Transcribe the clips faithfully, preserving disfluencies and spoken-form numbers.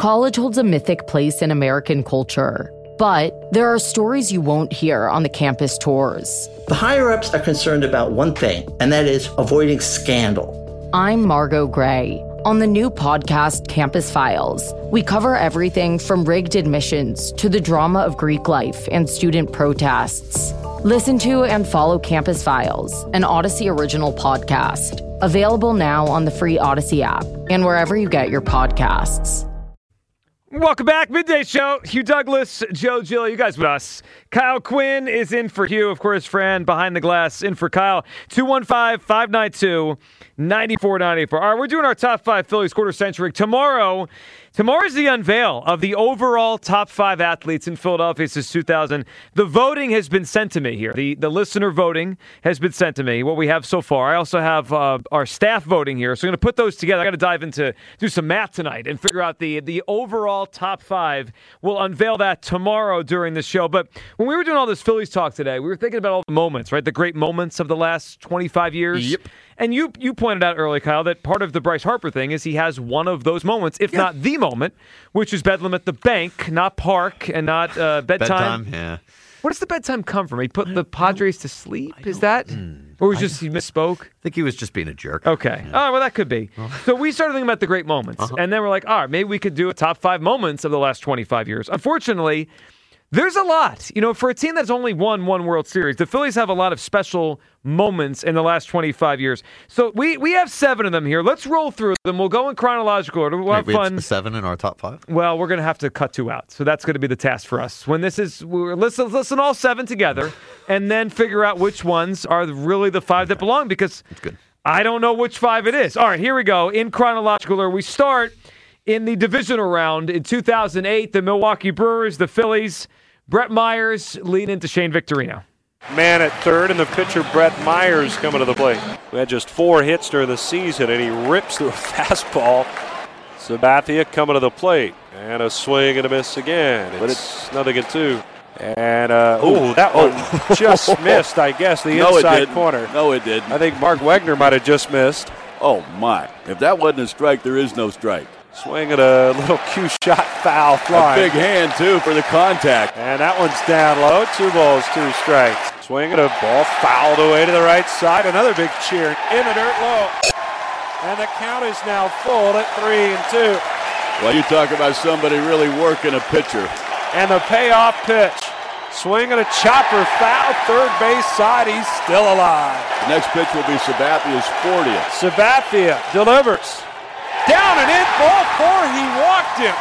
College holds a mythic place in American culture, but there are stories you won't hear on the campus tours. The higher-ups are concerned about one thing, and that is avoiding scandal. I'm Margot Gray. On the new podcast, Campus Files, we cover everything from rigged admissions to the drama of Greek life and student protests. Listen to and follow Campus Files, an Odyssey original podcast. Available now on the free Odyssey app and wherever you get your podcasts. Welcome back. Midday Show. Hugh Douglas, Joe Gill, you guys with us. Kyle Quinn is in for Hugh, of course, Fran behind the glass in for Kyle. two one five, five nine two, nine four nine four. All right, we're doing our top five Phillies quarter century. Tomorrow, tomorrow's the unveil of the overall top five athletes in Philadelphia since two thousand. The voting has been sent to me here. The the listener voting has been sent to me, what we have so far. I also have uh, our staff voting here. So I'm going to put those together. I got to dive into, do some math tonight and figure out the, the overall top five. We'll unveil that tomorrow during the show. But when we were doing all this Phillies talk today, we were thinking about all the moments, right? The great moments of the last twenty-five years. Yep. And you you pointed out earlier, Kyle, that part of the Bryce Harper thing is he has one of those moments, if yeah. not the moment, which is Bedlam at the Bank, not Park, and not uh, bedtime. Bedtime, yeah. Where does the bedtime come from? He put the Padres to sleep? Is that? Mm, or was just he misspoke? I think he was just being a jerk. Okay. Yeah. Oh, well, that could be. So we started thinking about the great moments. Uh-huh. And then we're like, all right, maybe we could do a top five moments of the last twenty-five years. Unfortunately, there's a lot. You know, for a team that's only won one World Series, the Phillies have a lot of special moments in the last twenty-five years. So we we have seven of them here. Let's roll through them. We'll go in chronological order. We'll Wait, have we fun. Have seven in our top five? Well, we're going to have to cut two out. So that's going to be the task for us. When this is, we're, listen, listen all seven together and then figure out which ones are really the five that belong, because that's good. I don't know which five it is. All right, here we go. In chronological order, we start in the divisional round in two thousand eight, the Milwaukee Brewers, the Phillies. Brett Myers lead into Shane Victorino. Man at third, and the pitcher Brett Myers coming to the plate. We had just four hits during the season, and he rips through a fastball. Sabathia coming to the plate, and a swing and a miss again. It's, but it's nothing at two. And, uh, oh, that one oh. just missed, I guess, the no, inside it corner. No, it didn't. I think Mark Wegner might have just missed. Oh, my. If that wasn't a strike, there is no strike. Swing at a little cue shot foul fly. A big hand, too, for the contact. And that one's down low. Two balls, two strikes. Swing at a ball fouled away to the right side. Another big cheer in the dirt low. And the count is now full at three and two. Well, you talk about somebody really working a pitcher. And the payoff pitch. Swing at a chopper foul. Third base side. He's still alive. The next pitch will be Sabathia's fortieth. Sabathia delivers. Down and in, ball four, he walked him.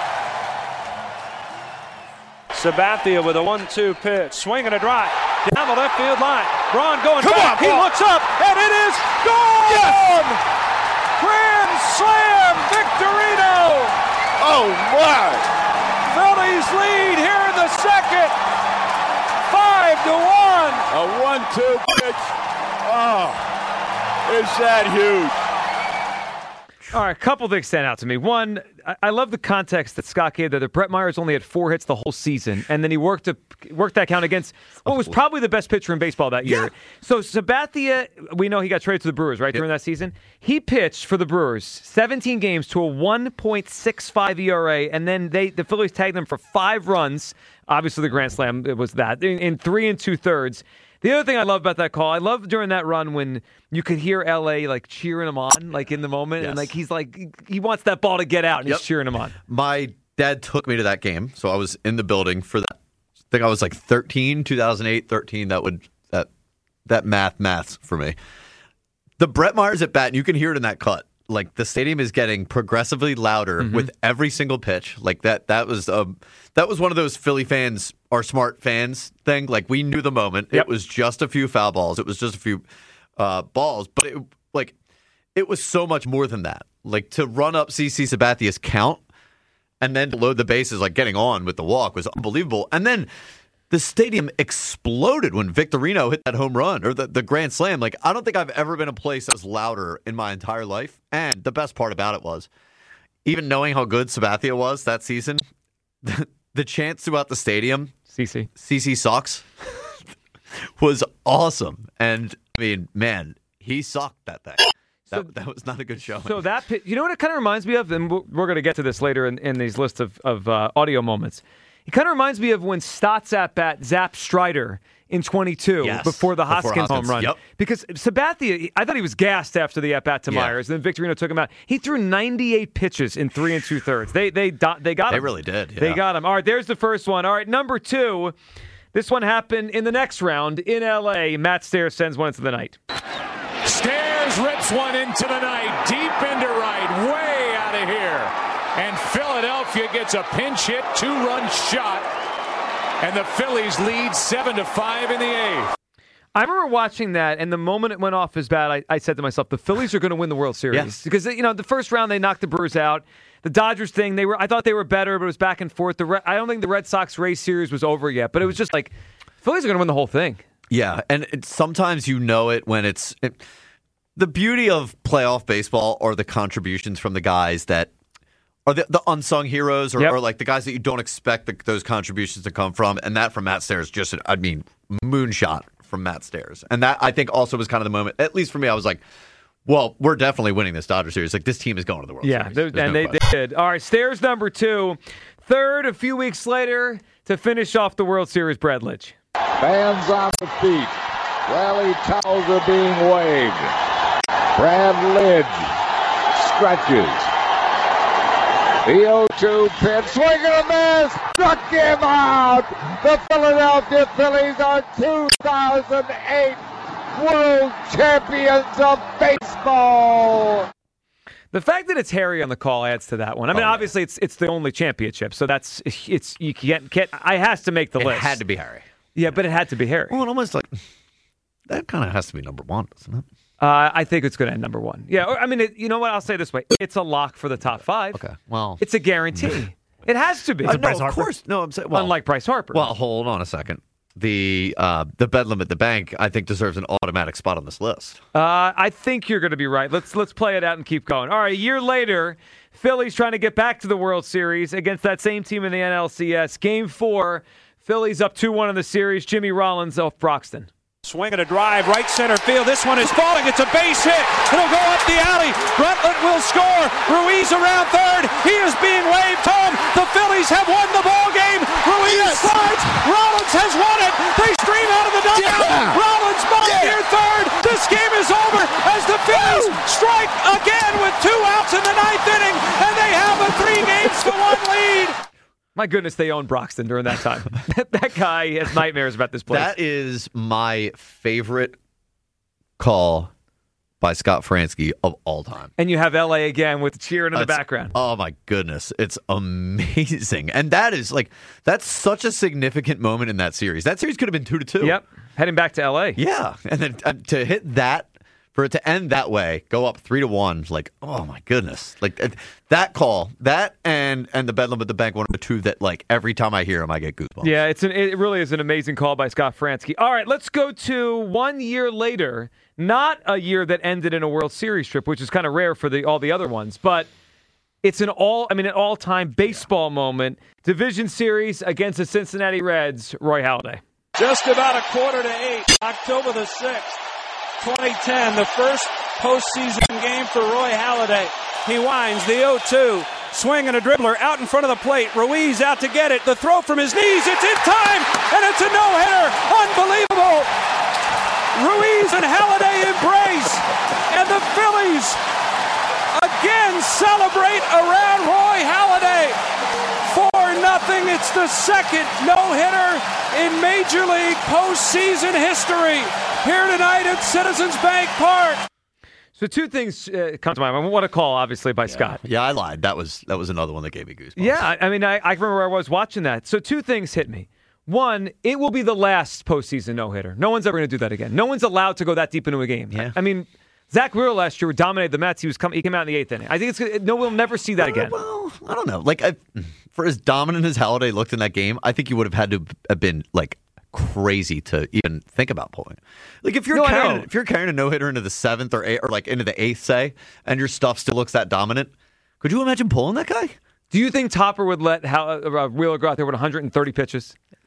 Sabathia with a one two pitch, swing and a drive, down the left field line. Braun going Come back, on, he ball. looks up, and it is gone! Yes! Grand slam, Victorino! Oh, my! Phillies lead here in the second, five to one. A one two pitch. Oh, is that huge? All right, a couple things stand out to me. One, I, I love the context that Scott gave there. That Brett Myers only had four hits the whole season, and then he worked to worked that count against what was probably the best pitcher in baseball that year. Yeah. So Sabathia, we know he got traded to the Brewers, right, yep. during that season. He pitched for the Brewers seventeen games to a one point six five E R A, and then they the Phillies tagged them for five runs. Obviously, the grand slam it was that in, in three and two thirds. The other thing I love about that call, I love during that run when you could hear L A like cheering him on, like in the moment, yes. and like he's like he wants that ball to get out, and yep. he's cheering him on. My dad took me to that game, so I was in the building for that. I think I was like thirteen, two thousand eight, thirteen. That would that that math maths for me. The Brett Myers at bat, and you can hear it in that cut. Like the stadium is getting progressively louder mm-hmm. with every single pitch. Like that. That was um that was one of those Philly fans are smart fans thing. Like we knew the moment. Yep. It was just a few foul balls. It was just a few uh, balls, but it like it was so much more than that. Like to run up C C Sabathia's count and then to load the bases, like getting on with the walk was unbelievable. And then the stadium exploded when Victorino hit that home run or the, the grand slam. Like, I don't think I've ever been in a place that was louder in my entire life. And the best part about it was, even knowing how good Sabathia was that season, the, the chants throughout the stadium, C C. C C sucks, was awesome. And, I mean, man, he sucked that thing. That, that was not a good showing. So that, pi- you know what it kind of reminds me of, and we're, we're going to get to this later in, in these lists of, of uh, audio moments. It kind of reminds me of when Stotts at bat zapped Strider in twenty-two Yes, before the before Hoskins, Hoskins, home run. yep. Because Sabathia, I thought he was gassed after the at bat to Yeah. Myers, and then Victorino took him out. He threw ninety-eight pitches in three and two thirds. They they do- they got him. They really did. Yeah. They got him. All right, there's the first one. All right, number two. This one happened in the next round in L A. Matt Stairs sends one into the night. Stairs rips one into the night, deep into right, way out of here. And Philadelphia gets a pinch hit, two-run shot. And the Phillies lead seven to five in the eighth. I remember watching that, and the moment it went off his bat, I, I said to myself, the Phillies are going to win the World Series. Yes. Because, you know, the first round, they knocked the Brewers out. The Dodgers thing, they were. I thought they were better, but it was back and forth. The Re- I don't think the Red Sox Rays series was over yet, but it was just like, Phillies are going to win the whole thing. Yeah, and it, sometimes you know it when it's it, the beauty of playoff baseball are the contributions from the guys that are the, the unsung heroes, or, Yep. or like the guys that you don't expect the, those contributions to come from, and that from Matt Stairs, just I mean, moonshot from Matt Stairs, and that I think also was kind of the moment. At least for me, I was like, well, we're definitely winning this Dodger series. Like, this team is going to the World Yeah, Series. they- There's and no they, they question. did. All right, Stairs number two. Third, a few weeks later, to finish off the World Series, Brad Lidge. Fans on the feet. Rally towels are being waved. Brad Lidge stretches. The oh two pitch, swing and a miss, struck him out. The Philadelphia Phillies are two thousand eight World Champions of Baseball. The fact that it's Harry on the call adds to that one. I mean, Oh, yeah. obviously, it's it's the only championship, so that's it's you can't can't. I has to make the It list. had to be Harry. Yeah, but it had to be Harry. Well, it almost like that kind of has to be number one, doesn't it? Uh, I think it's going to end number one. Yeah, or, I mean, it, you know what? I'll say it this way: it's a lock for the top five. Okay, well, It's a guarantee. It has to be. Uh, no, of course. No, I'm saying. Well, Unlike Bryce Harper. Well, hold on a second. The uh, the Bedlam at the Bank, I think, deserves an automatic spot on this list. Uh, I think you're going to be right. Let's let's play it out and keep going. All right, a year later, Phillies trying to get back to the World Series against that same team in the N L C S. Game four, Phillies up two one in the series. Jimmy Rollins off Broxton. Swing and a drive, right center field. This one is falling. It's a base hit. It'll go up the alley. Bruntlett will score. Ruiz around third. He is being waved home. The Phillies have won the ball game. Ruiz Yes. slides. Rollins has won it. They stream out of the dugout. Yeah. Rollins ball Yeah. near third. This game is over as the Phillies strike again with two outs in the ninth inning, and they have a three games to one lead. My goodness, they owned Broxton during that time. That guy has nightmares about this place. That is my favorite call by Scott Fransky of all time. And you have L A again with cheering in the That's- background. Oh my goodness, it's amazing, and that is like that's such a significant moment in that series. That series could have been two to two. Yep, heading back to L A. Yeah, and then uh, to hit that, for it to end that way, go up three to one, like oh my goodness, like uh, that call, that and and the Bedlam at the Bank, one of the two that like every time I hear them, I get goosebumps. Yeah, it's an, it really is an amazing call by Scott Fransky. All right, let's go to one year later. Not a year that ended in a World Series trip, which is kind of rare for the all the other ones, but it's an all I mean an all-time baseball moment. Division series against the Cincinnati Reds. Roy Halladay. Just about a quarter to eight, October the sixth, twenty ten, the first postseason game for Roy Halladay. He winds the oh two, swing and a dribbler out in front of the plate. Ruiz out to get it. The throw from his knees, it's in time, and it's a no-hitter. Unbelievable. Ruiz and Halladay embrace, and the Phillies again celebrate around Roy Halladay. four nothing. It's the second no-hitter in Major League postseason history here tonight at Citizens Bank Park. So two things uh, come to mind. What a call, obviously, by Scott. Yeah, I lied. That was that was another one that gave me goosebumps. Yeah, I I mean, I, I remember where I was watching that. So two things hit me. One, it will be the last postseason no-hitter. No one's ever going to do that again. No one's allowed to go that deep into a game. Yeah. I mean, Zach Wheeler last year dominated the Mets. He was come, he came out in the eighth inning. I think it's gonna, no, we'll never see that again. Well, I don't know. Like, I, for as dominant as Halladay looked in that game, I think you would have had to have been like crazy to even think about pulling. Like, if you're No, I carrying, know. if you're carrying a no hitter into the seventh or eighth, or like into the eighth, say, and your stuff still looks that dominant, could you imagine pulling that guy? Do you think Topper would let Hal, uh, Wheeler go out there with one hundred thirty pitches?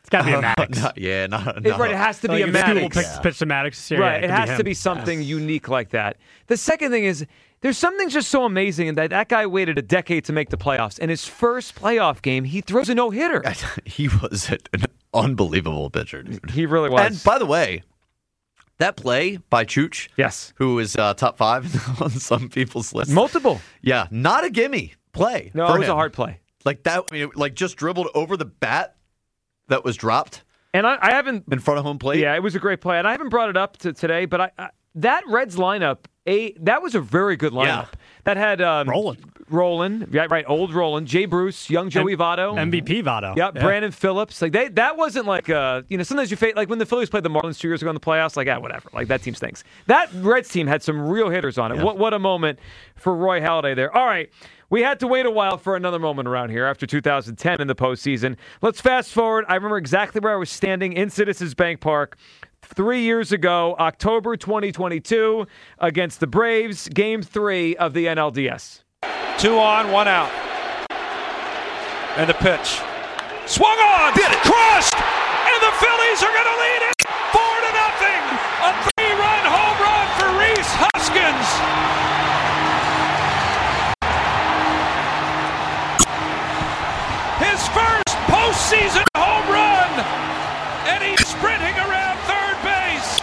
It's got to be a Maddox. No, yeah, no, It, no. right, it has to Like be a if the school Maddox. picks- pitch to Maddox. Yeah, Right, yeah, it has him. to be something Yes. unique like that. The second thing is, there's something just so amazing in that that guy waited a decade to make the playoffs. In his first playoff game, he throws a no-hitter. He was an unbelievable pitcher, dude. He really was. And by the way, that play by Chooch, yes, who is uh, top five on some people's list. Multiple. Yeah, not a gimme play. No, for it was him. a hard play. Like that, I mean, like just dribbled over the bat that was dropped. And I, I haven't in front of home plate. Yeah, it was a great play, and I haven't brought it up to today, but I, I that Reds lineup, a that was a very good lineup. Yeah. That had um, Roland, Roland, yeah, right, old Roland, Jay Bruce, young Joey M- Votto, M V P Votto, yeah, Brandon Phillips. Like they, that wasn't like uh, you know, sometimes you face like when the Phillies played the Marlins two years ago in the playoffs, like ah, whatever, like that team stinks. That Reds team had some real hitters on it. Yeah. What what a moment for Roy Halladay there. All right. We had to wait a while for another moment around here after two thousand ten in the postseason. Let's fast forward. I remember exactly where I was standing in Citizens Bank Park three years ago, October twenty twenty-two, against the Braves, Game three of the N L D S. Two on, one out. And the pitch. Swung on! Did it! Crushed! And the Phillies are going to lead it four to nothing! A three-run home run for Rhys Hoskins! His first postseason home run, and he's sprinting around third base.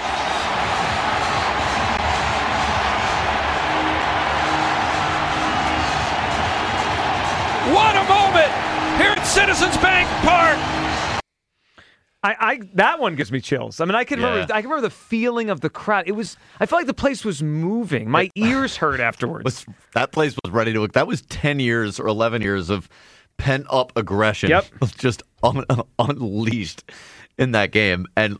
What a moment here at Citizens Bank Park. I, I that one gives me chills. I mean, I can Yeah. remember. I can remember the feeling of the crowd. It was. I felt like the place was moving. My ears hurt afterwards. Was, that place was ready to look. That was ten years or eleven years of pent up aggression. Yep. Just un, unleashed in that game. And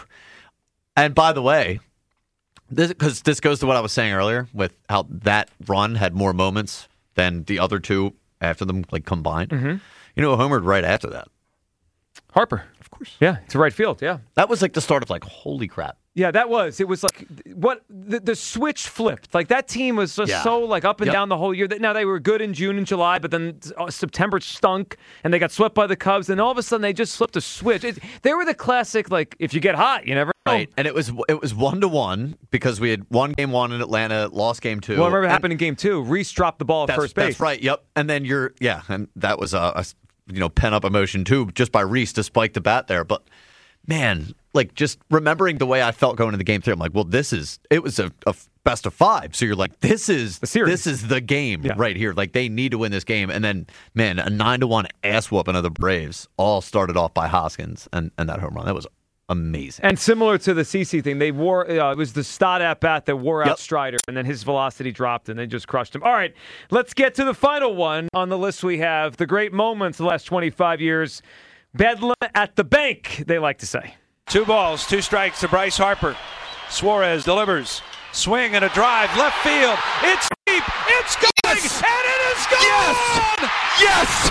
and by the way, this because this goes to what I was saying earlier with how that run had more moments than the other two after them like combined. Mm-hmm. You know, homered right after that. Harper, of course. Yeah, it's a right field. Yeah, that was like the start of like holy crap. Yeah, that was. It was like what the, the switch flipped. Like that team was just Yeah. so like up and Yep. down the whole year. Now they were good in June and July, but then uh, September stunk, and they got swept by the Cubs. And all of a sudden, they just flipped a switch. It, they were the classic like if you get hot, you never know. Right, and it was it was one to one because we had won game one in Atlanta, lost game two. Well, I remember it And happened in game two. Reese dropped the ball at that's, first base. That's right. Yep. And then you're yeah, and that was a, a you know pent up emotion too, just by Reese to spike the bat there. But man, like just remembering the way I felt going into game three, I'm like, well, this is it was a, a best of five. So you're like, this is the series. This is the game Yeah. right here. Like they need to win this game. And then man, a nine to one ass whooping of the Braves, all started off by Hoskins and, and that home run. That was amazing. And similar to the C C thing, they wore uh, it was the Stott at bat that wore out Yep. Strider, and then his velocity dropped, and they just crushed him. All right, let's get to the final one on the list. We have the great moments of the last twenty-five years. Bedlam at the bank, they like to say. Two balls, two strikes to Bryce Harper. Suarez delivers. Swing and a drive, left field. It's deep. It's going, Yes! and it is gone. Yes!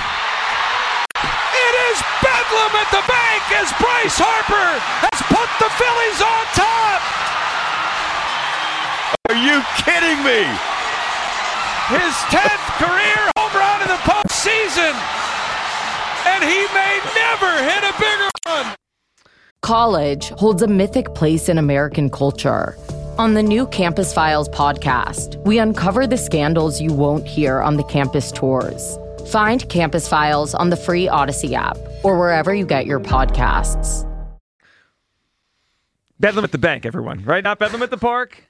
It is bedlam at the bank as Bryce Harper has put the Phillies on top. Are you kidding me? His tenth career home run in the postseason, and he may never hit a bigger one. College holds a mythic place in American culture. On the new Campus Files podcast, we uncover the scandals you won't hear on the campus tours. Find Campus Files on the free Odyssey app or wherever you get your podcasts. Bedlam at the bank, everyone, right? Not Bedlam at the park.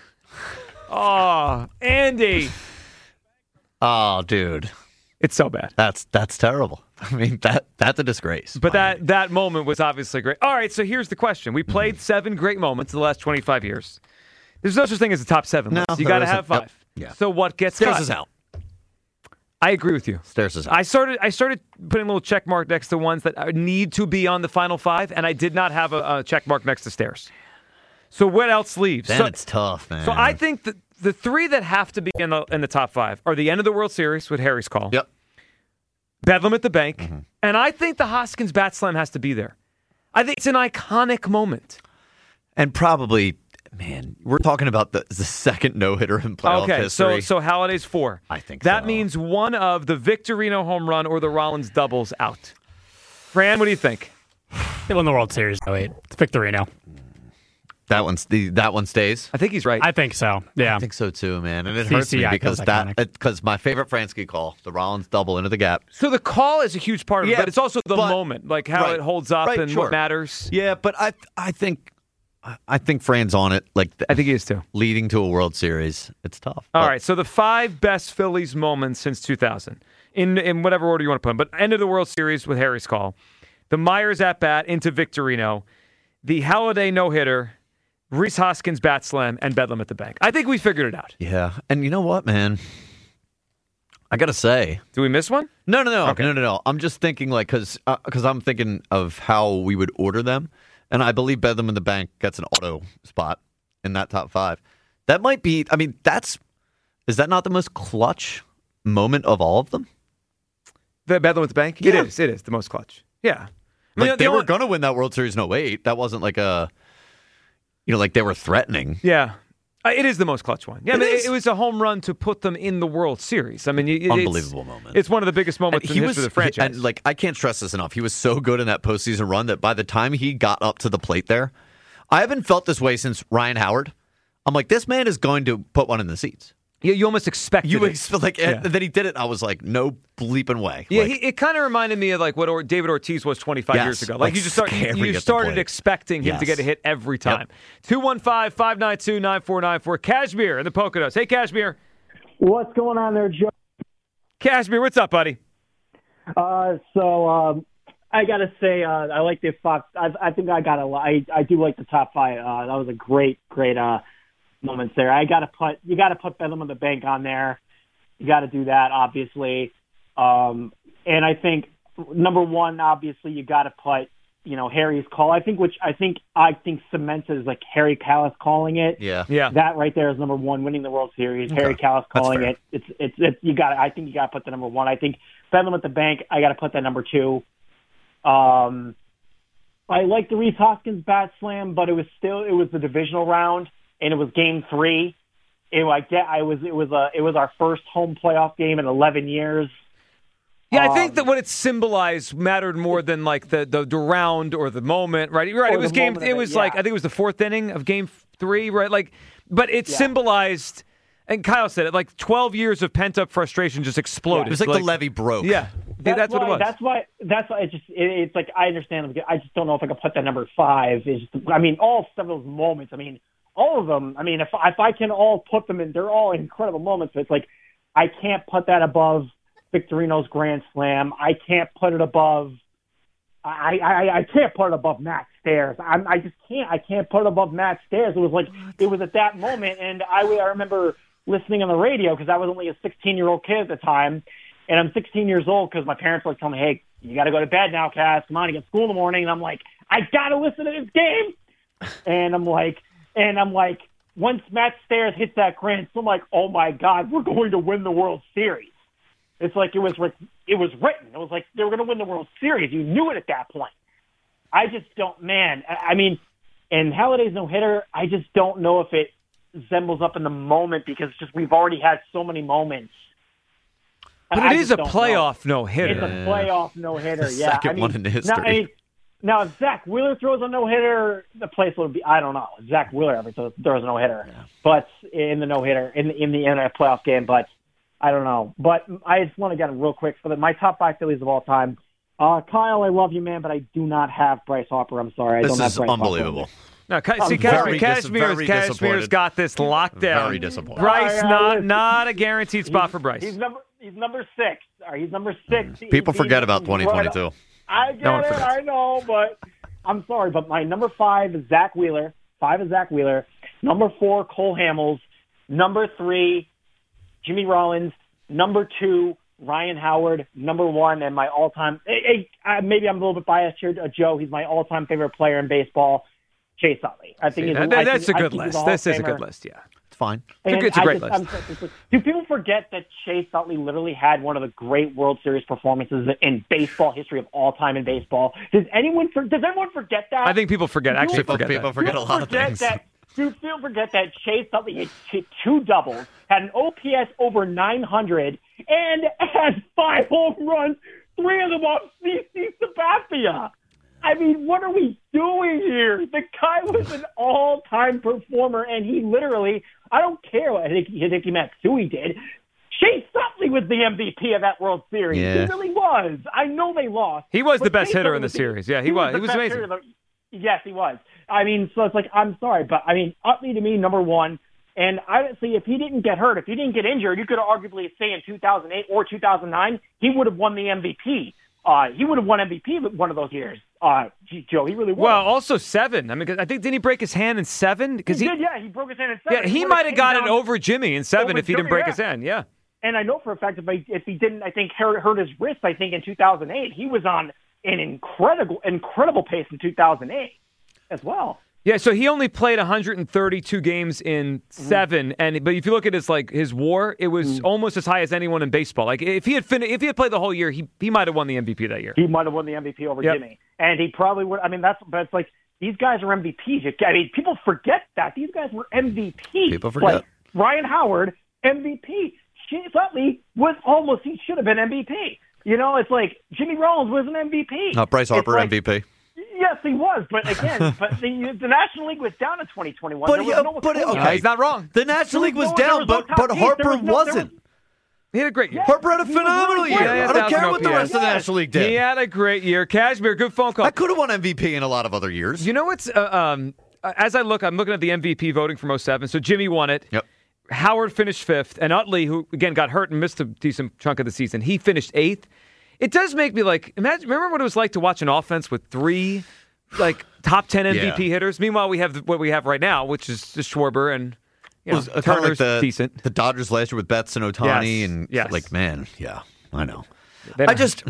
Oh, Andy, Oh, dude. it's so bad. That's that's terrible. I mean, that that's a disgrace. But that, that moment was obviously great. All right, so here's the question. We played seven great moments in the last twenty-five years. There's no such thing as a top seven No, list. You there got to isn't. have five. Yep. Yeah. So what gets Stairs cut? is out. I agree with you. Stairs is out. I started I started putting a little check mark next to ones that need to be on the final five, and I did not have a, a check mark next to Stairs. So what else leaves? Then so, it's tough, man. so I think that the three that have to be in the in the top five are the end of the World Series with Harry's call. Yep. Bedlam at the bank. Mm-hmm. And I think the Hoskins bat slam has to be there. I think it's an iconic moment. And probably, man, we're talking about the, the second no-hitter in playoff Okay, history. so so Halladay's four. I think that so. means one of the Victorino home run or the Rollins doubles out. Fran, what do you think? They won the World Series in oh eight. It's Victorino. That one's the that one stays. I think he's right. I think so. Yeah. I think so too, man. And it C hurts C me I because feels that iconic. because my favorite Fransky call, the Rollins double into the gap. So the call is a huge part of it, Yeah, but it's also the but- moment, like how right, it holds up right, and sure. what matters. Yeah, but I I think I think Fran's on it. Like I think he is too. leading to a World Series, it's tough. All But- right, so the five best Phillies moments since two thousand, in in whatever order you want to put them, but end of the World Series with Harry's call, the Myers at bat into Victorino, the Halladay no hitter, Rhys Hoskins bat slam, and Bedlam at the bank. I think we figured it out. Yeah, and you know what, man? I gotta say, Do we miss one? no, no, no, Okay. no, no, no. I'm just thinking like because because I'm thinking of how we would order them, and I believe Bedlam in the Bank gets an auto spot in that top five. That might be. I mean, that's is that not the most clutch moment of all of them? The Bedlam at the bank? It Yeah. is. It is the most clutch. Yeah. I Like mean, they the were only- going to win that World Series in oh eight. That wasn't like a, you know, like they were threatening. Yeah. Uh, It is the most clutch one. Yeah, It I mean, is. it, it was a home run to put them in the World Series. I mean, it- it's, Unbelievable moment. It's one of the biggest moments And in the history of the franchise. And like I can't stress this enough. He was so good in that postseason run that by the time he got up to the plate there, I haven't felt this way since Ryan Howard. I'm like, this man is going to put one in the seats. yeah, you almost expected You it. ex- like, Yeah. and then he did it. I was like, no bleeping way. Yeah, Like, he, it kind of reminded me of like what or, David Ortiz was twenty-five Yes, years ago. Like, like you just start, scary you at the started plate. expecting him to Yes. get a hit every Yep. time. two one five, five nine two, nine four nine four. Kashmir in the Poconos. Hey, Kashmir. What's going on there, Joe? Kashmir, what's up, buddy? Uh, so um, I gotta say, uh, I like the Fox. I, I think I got a. I I do like the top five. Uh, that was a great, great uh, moments there. I gotta put you gotta put Bedlam on the Bank on there. You got to do that, obviously. Um, and I think number one, obviously, you got to put you know Harry's call. I think which I think I think cements is like Harry Kalas calling it. yeah. Yeah. That right there is number one, winning the World Series. Harry Kalas That's calling fair. it. It's it's it's you got. I think you got to put the number one. I think Bedlam at the Bank. I got to put that number two. Um, I like the Rhys Hoskins bat slam, but it was still it was the divisional round and it was Game Three. It I get I was it was a it was our first home playoff game in eleven years. Yeah, I think Um, that what it symbolized mattered more than like the, the, the round or the moment, right? You're right. Or It was the game. moment of It it, was yeah. like I think it was the fourth inning of Game Three, right? Like, but it Yeah. symbolized. And Kyle said it. Like twelve years of pent up frustration just exploded. It was like, the levee broke. Yeah, yeah, that's why, what it was. That's why. That's why. It just. It, it's like I understand. I just don't know if I could put that number five. Is just, I mean, all seven of those moments. I mean, all of them. I mean, if if I can all put them in, they're all incredible moments. But it's like I can't put that above Victorino's grand slam. I can't put it above. I I, I can't put it above Matt Stairs. I'm, I just can't. I can't put it above Matt Stairs. It was like it was at that moment, and I I remember listening on the radio because I was only a sixteen year old kid at the time, and I'm sixteen years old because my parents were like telling me, "Hey, you got to go to bed now, Cass. Come on, you got school in the morning." And I'm like, "I got to listen to this game," and I'm like, and I'm like, once Matt Stairs hits that grand, so I'm like, "Oh my God, we're going to win the World Series." It's like it was like it was written. It was like they were going to win the World Series. You knew it at that point. I just don't, man. I, I mean, and Halladay's no hitter. I just don't know if it resembles up in the moment because just we've already had so many moments. but I it is just a don't playoff know. no It's hitter. a playoff no hitter. The Yeah, second I mean, one in history. Now, I mean, now if Zach Wheeler throws a no hitter, the place will be. I don't know. If Zach Wheeler ever throws, throws a no hitter, but in the no hitter in the in the in a playoff game, but I don't know. But I just want to get it real quick for the, my top five Phillies of all time. Uh, Kyle, I love you, man, but I do not have Bryce Harper. I'm sorry, I This don't have is Bryce unbelievable. Harper. No, Ka- I'm see, very Kashmir, dis- Kashmir's, very Kashmir's disappointed. got this locked down. Very disappointed. Bryce, Oh, yeah, not listen. not a guaranteed spot for Bryce. He's number he's number six. All right, he's number six. People He- forget he- about he's twenty twenty-two. right- I get No one it. forgets. I know, but I'm sorry. But my number five is Zach Wheeler. Five is Zach Wheeler. Number four, Cole Hamels. Number three, Jimmy Rollins. Number two, Ryan Howard. Number one, and my all-time. Hey, hey, uh, maybe I'm a little bit biased here, uh, Joe. He's my all-time favorite player in baseball, Chase Utley. I think See, he's that- I that's a think- I good think he's list. Hall This of is a good Famer. list, yeah. It's fine. It's a And good- it's a I great just- list. I'm so- so- do people forget that Chase Utley literally had one of the great World Series performances in baseball history of all time in baseball? Does anyone for, does anyone forget that? I think people forget. Actually, People- forget people that. forget a People lot of forget things. That, do people forget that Chase Utley hit hit two doubles, had an O P S over nine hundred, and had five home runs, three of them off C C Sabathia? I mean, what are we doing here? The guy was an all-time performer, and he literally, I don't care what Hideki, Hideki Matsui did. Chase Utley was the M V P of that World Series. Yeah. He really was. I know they lost. He was the best Chase hitter Utley in the was series. Yeah, he, he was. was. the He was best amazing. hitter of the- Yes, he was. I mean, so it's like, I'm sorry, but I mean, Utley to me, number one. And honestly, if he didn't get hurt, if he didn't get injured, you could arguably say in two thousand eight or two thousand nine, he would have won the M V P. Uh, he would have won M V P one of those years. Uh, gee, Joe, he really would. Well, also seven. I mean, 'cause I think didn't he break his hand in seven? Because he, he, did, yeah, he broke his hand in seven. yeah, he would've might have came got it down over Jimmy in seven over if he didn't Jimmy, break yeah. his hand. Yeah. And I know for a fact if, I, if he didn't, I think hurt, hurt his wrist. I think in two thousand eight, he was on an incredible, incredible pace in two thousand eight as well. Yeah, so he only played one hundred thirty-two games in seven, mm-hmm. and but if you look at his like his WAR, it was mm-hmm. almost as high as anyone in baseball. Like if he had fin- if he had played the whole year, he he might have won the M V P that year. He might have won the M V P over yep. Jimmy, and he probably would. I mean, that's but it's like these guys are M V Ps. I mean, people forget that these guys were M V Ps. People forget. Like Ryan Howard, M V P. Chase Utley was almost he should have been M V P. You know, it's like Jimmy Rollins was an M V P. Uh, Bryce Harper like, M V P. Yes, he was, but again, but the, the National League was down in twenty twenty-one. But, there was yeah, no but okay, he's not wrong. The National League was, was down, no, was but no but piece. Harper was no, wasn't. Was, he had a great year. yeah, Harper had a he was phenomenal really year. good. Yeah, I don't care one thousand what the O P S. rest of the National League did. He had a great year. Cashmere, good phone call. I could have won M V P in a lot of other years. You know what's uh, um as I look, I'm looking at the M V P voting from oh seven. So Jimmy won it. Yep. Howard finished fifth, and Utley, who again got hurt and missed a decent chunk of the season, he finished eighth. It does make me like imagine. Remember what it was like to watch an offense with three, like top ten M V P yeah. hitters. Meanwhile, we have what we have right now, which is just Schwarber and you know, it was kind of Turner's like the, decent. the Dodgers last year with Betts and Ohtani, Yes, and yes. like man, yeah, I know. They I don't- just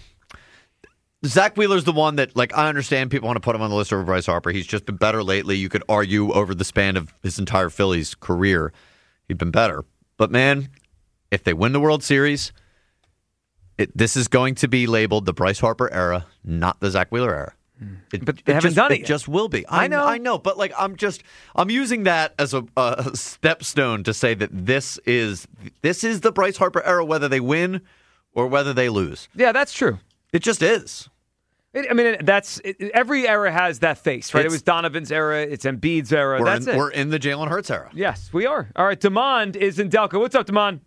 Zach Wheeler's the one that like I understand people want to put him on the list over Bryce Harper. He's just been better lately. You could argue over the span of his entire Phillies career, he'd been better. But man, if they win the World Series, it, this is going to be labeled the Bryce Harper era, not the Zach Wheeler era. It, But they it haven't just, done it It yet. just will be. I know. I know. But like, I'm just, I'm using that as a, a stepstone to say that this is this is the Bryce Harper era, whether they win or whether they lose. Yeah, that's true. It just is. It, I mean, it, that's it, every era has that face, right? It's- it was Donovan's era. It's Embiid's era. We're that's in, it. we're in the Jalen Hurts era. Yes, we are. All right, Demond is in Delco. What's up, Demond?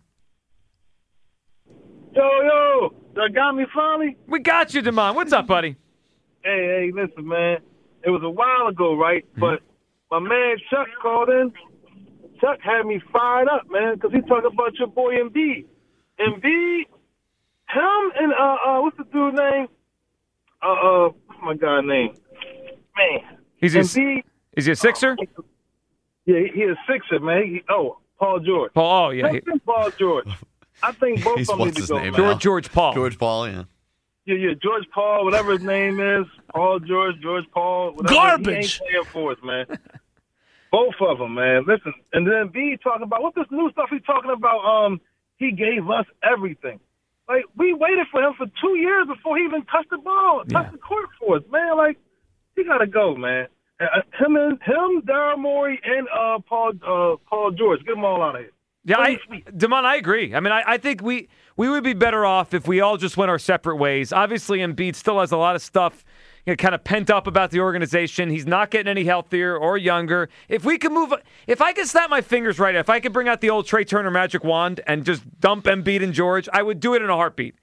Yo, yo, that got me finally? We got you, Demond. What's up, buddy? Hey, hey, listen, man. It was a while ago, right? Mm-hmm. But my man Chuck called in. Chuck had me fired up, man, because he talking about your boy Embiid. Embiid, him and, uh, uh, what's the dude's name? Uh, uh, what's my guy's name? Man. He's a, Embiid. is he a Sixer? Yeah, he, he is Sixer, man. He, oh, Paul George. Paul, oh, yeah. I think Paul George. I think both He's of them need what's to his go. name man. now? George, George Paul. George Paul, yeah. Yeah, yeah, George Paul, whatever his name is, Paul George, George Paul, whatever. Garbage. He ain't playing for us, man. Both of them, man. Listen, and then B talking about what this new stuff he's talking about. Um, he gave us everything. Like we waited for him for two years before he even touched the ball, touched Yeah. the court for us, man. Like he gotta go, man. Uh, him and him, Daryl Morey, and uh, Paul uh, Paul George, get them all out of here. Yeah, I, Sweet. Demond, I agree. I mean, I, I think we, we would be better off if we all just went our separate ways. Obviously, Embiid still has a lot of stuff you know, kind of pent up about the organization. He's not getting any healthier or younger. If we could move, if I could snap my fingers right, if I could bring out the old Trey Turner magic wand and just dump Embiid and George, I would do it in a heartbeat.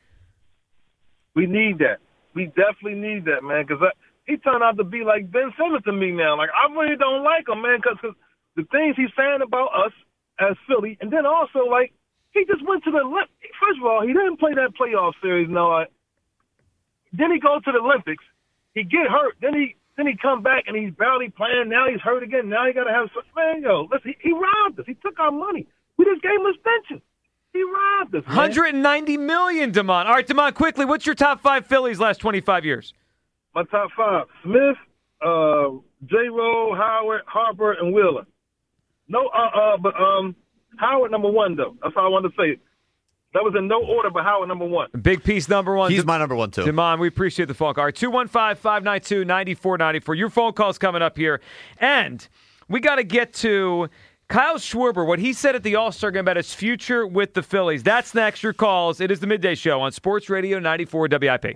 We need that. We definitely need that, man, because he turned out to be like Ben Simmons to me now. Like, I really don't like him, man, because the things he's saying about us as Philly, and then also, like, he just went to the Olymp- – first of all, he didn't play that playoff series, no. I, then he goes to the Olympics. He get hurt. Then he then he come back, and he's barely playing. Now he's hurt again. Now he got to have – man, yo, listen, he, he robbed us. He took our money. We just gave him extension. He robbed us, man. one hundred ninety million dollars, Demond. All right, Demond, quickly, what's your top five Phillies last twenty-five years? My top five: Smith, uh, J-Roll, Howard, Harper, and Wheeler. No, uh, uh, but um, Howard number one though. That's all I wanted to say. That was in no order, but Howard number one. Big piece number one. He's De- my number one, too. Demond, we appreciate the phone call. All right, two one five, five nine two, nine four nine four. Your phone call's coming up here. And we got to get to Kyle Schwarber, what he said at the All-Star game about his future with the Phillies. That's next. Your calls. It is the Midday Show on Sports Radio ninety-four W I P.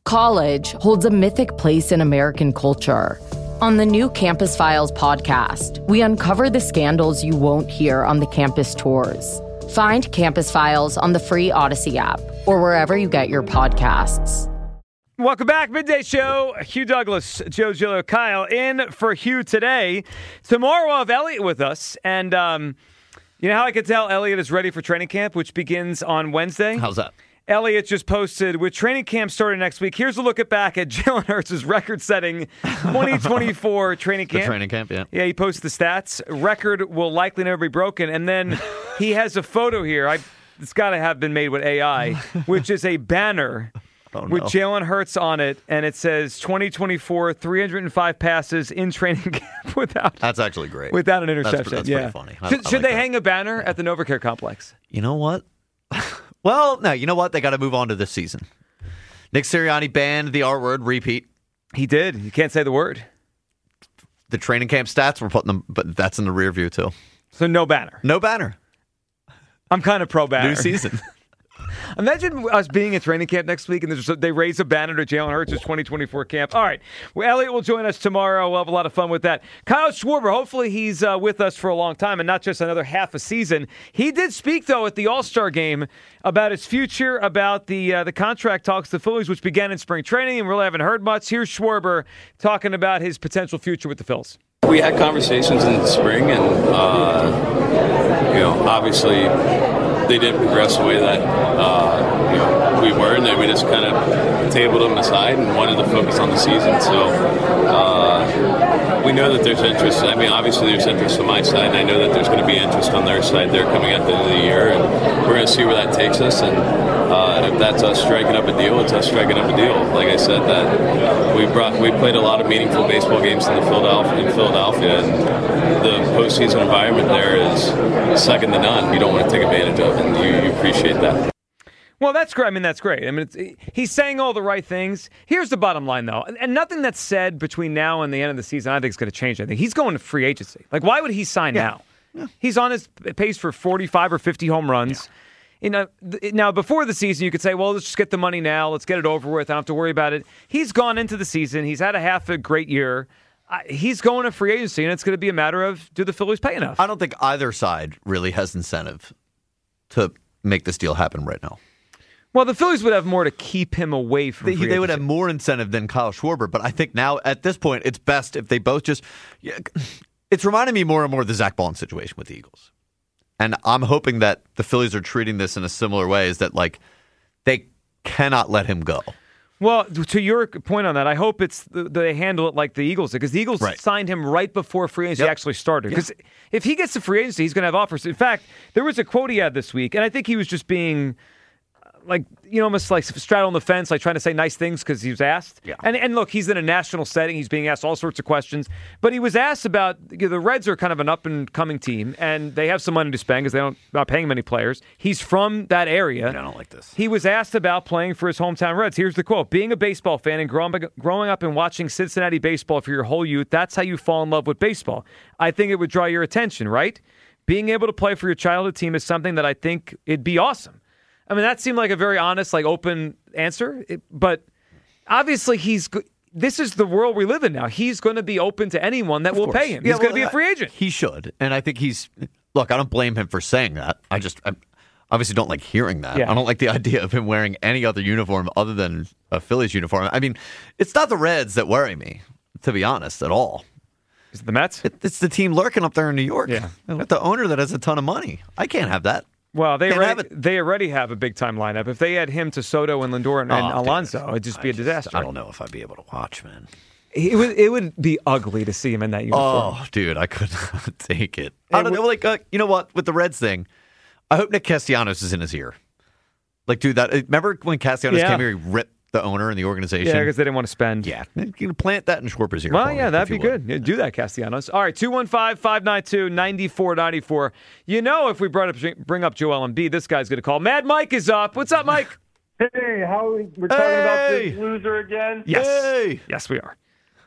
College holds a mythic place in American culture. On the new Campus Files podcast, we uncover the scandals you won't hear on the campus tours. Find Campus Files on the free Odyssey app or wherever you get your podcasts. Welcome back. Midday Show. Hugh Douglas, Joe Giglio, Kyle in for Hugh today. Tomorrow we'll have Elliot with us. And um, you know how I can tell Elliot is ready for training camp, which begins on Wednesday? How's that? Elliot just posted, with training camp starting next week, here's a look at back at Jalen Hurts' record-setting twenty twenty-four training camp. The training camp, yeah. Yeah, he posted the stats. Record will likely never be broken. And then he has a photo here. I, it's got to have been made with A I, which is a banner oh, no. with Jalen Hurts on it. And it says twenty twenty-four, three hundred five passes in training camp without That's actually great. Without an interception. That's, that's yeah. pretty funny. I, Should, I should like they that. hang a banner at the NovaCare complex? You know what? Well, no, you know what? They got to move on to this season. Nick Sirianni banned the R word, repeat. He did. You can't say the word. The training camp stats, we're putting them, but that's in the rear view, too. So no banner. No banner. I'm kind of pro banner. New season. Imagine us being at training camp next week and there's, they raise a banner to Jalen Hurts' twenty twenty-four camp. All right. Well, Elliot will join us tomorrow. We'll have a lot of fun with that. Kyle Schwarber, hopefully he's uh, with us for a long time and not just another half a season. He did speak, though, at the All-Star game about his future, about the uh, the contract talks to the Phillies, which began in spring training, and we really haven't heard much. Here's Schwarber talking about his potential future with the Phils. We had conversations in the spring, and, uh, you know, obviously they didn't progress the way that uh, you know, we were, and then we just kind of tabled them aside and wanted to focus on the season. So uh, we know that there's interest. I mean, obviously there's interest on my side, and I know that there's going to be interest on their side. They're coming at the end of the year, and we're going to see where that takes us. And uh, if that's us striking up a deal, it's us striking up a deal. Like I said, that we brought we played a lot of meaningful baseball games in the Philadelphia in Philadelphia, and the postseason environment there is second to none. You don't want to take advantage of, and you, you appreciate that. Well, that's great. I mean, that's great. I mean, it's, he's saying all the right things. Here's the bottom line, though, and, and nothing that's said between now and the end of the season I think is going to change anything. He's going to free agency. Like, why would he sign Yeah. now? Yeah. He's on his pace for forty-five or fifty home runs. Yeah. You know, th- now before the season, you could say, well, let's just get the money now. Let's get it over with. I don't have to worry about it. He's gone into the season. He's had a half a great year. Uh, he's going to free agency, and it's going to be a matter of, do the Phillies pay enough? I don't think either side really has incentive to make this deal happen right now. Well, the Phillies would have more to keep him away from They, free they would agency. have more incentive than Kyle Schwarber, but I think now at this point it's best if they both just. Yeah, it's reminding me more and more of the Zach Baldwin situation with the Eagles, and I'm hoping that the Phillies are treating this in a similar way. Is that like they cannot let him go? Well, to your point on that, I hope it's they handle it like the Eagles did, because the Eagles right. signed him right before free agency yep. actually started. Because yep. if he gets to free agency, he's going to have offers. In fact, there was a quote he had this week, and I think he was just being. Like, you know, almost like straddling the fence, like trying to say nice things because he was asked. Yeah. And and look, he's in a national setting. He's being asked all sorts of questions. But he was asked about, you know, the Reds are kind of an up-and-coming team, and they have some money to spend because they don't not paying many players. He's from that area. I don't like this. He was asked about playing for his hometown Reds. Here's the quote. Being a baseball fan and growing, growing up and watching Cincinnati baseball for your whole youth, that's how you fall in love with baseball. I think it would draw your attention, right? Being able to play for your childhood team is something that I think it'd be awesome. I mean, that seemed like a very honest, like open answer, it, but obviously he's. This is the world we live in now. He's going to be open to anyone that Of will course. pay him. Yeah, He's going to well, be a free agent. He should, and I think he's. Look, I don't blame him for saying that. I just I obviously don't like hearing that. Yeah. I don't like the idea of him wearing any other uniform other than a Phillies uniform. I mean, it's not the Reds that worry me, to be honest, at all. Is it the Mets? It, it's the team lurking up there in New York. Yeah, with the owner that has a ton of money. I can't have that. Well, they Can't already, have it. they already have a big time lineup. If they had him to Soto and Lindor and, and Oh, Alonso, dude. it'd just be I a disaster. I don't know if I'd be able to watch, man. It would it would be ugly to see him in that uniform. Oh, dude, I could not take it. It I don't would- know. Like, uh, you know what? With the Reds thing, I hope Nick Castellanos is in his ear. Like, dude, that remember when Castellanos Yeah. came here, he ripped the owner and the organization? Yeah, because they didn't want to spend. Yeah. You can plant that in Schwarber's ear. Well, for me, yeah, if that'd you be would. good. Yeah, do that, Castellanos. All right, two one five, five nine two, nine four nine four. You know, if we brought up bring up Joel Embiid, this guy's going to call. Mad Mike is up. What's up, Mike? Hey, how we're talking Hey! about this loser again? Yes. Hey! Yes, we are.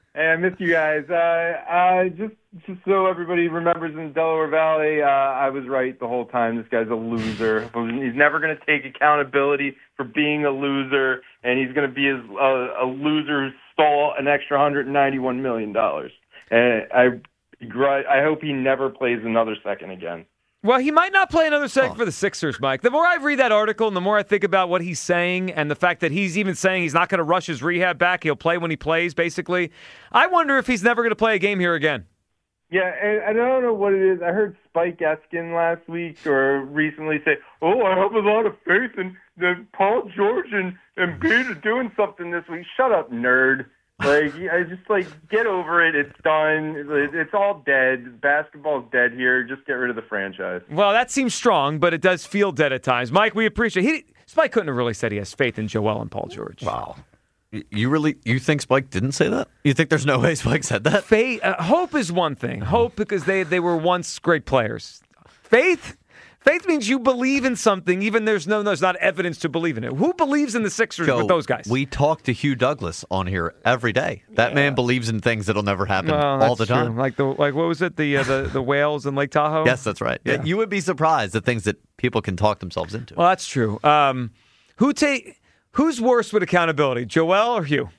Hey, I missed you guys. Uh, uh, just, just so everybody remembers in Delaware Valley, uh, I was right the whole time. This guy's a loser. He's never going to take accountability for being a loser, and he's going to be a, a, a loser who stole an extra one hundred ninety-one million dollars. And I, I hope he never plays another second again. Well, he might not play another second oh. for the Sixers, Mike. The more I read that article and the more I think about what he's saying and the fact that he's even saying he's not going to rush his rehab back, he'll play when he plays, basically, I wonder if he's never going to play a game here again. Yeah, and I don't know what it is. I heard Spike Eskin last week or recently say, oh, I have a lot of faith in the Paul George and Embiid are doing something this week. Shut up, nerd. Like, I just, like, get over it. It's done. It's all dead. Basketball's dead here. Just get rid of the franchise. Well, that seems strong, but it does feel dead at times. Mike, we appreciate it. He, Spike couldn't have really said he has faith in Joel and Paul George. Wow. You really, you think Spike didn't say that? You think there's no way Spike said that? Faith, uh, hope is one thing. Hope because they, they were once great players. Faith? Faith means you believe in something, even there's no there's not evidence to believe in it. Who believes in the Sixers Joe, with those guys? We talk to Hugh Douglas on here every day. That yeah. man believes in things that'll never happen well, all the true. time. Like the like what was it? The uh, the the whales in Lake Tahoe? Yes, that's right. Yeah. You would be surprised at things that people can talk themselves into. Well, that's true. Um, who take who's worse with accountability, Joel or Hugh?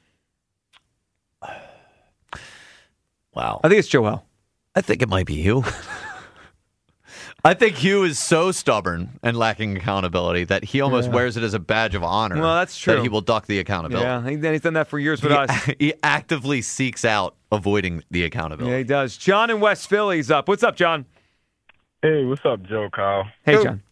Wow. I think it's Joel. I think it might be Hugh. I think Hugh is so stubborn and lacking accountability that he almost yeah. wears it as a badge of honor. Well, that's true. That he will duck the accountability. Yeah, he's done that for years with he, us. He actively seeks out avoiding the accountability. Yeah, he does. John in West Philly's up. What's up, John? Hey, what's up, Joe, Kyle? Hey, John.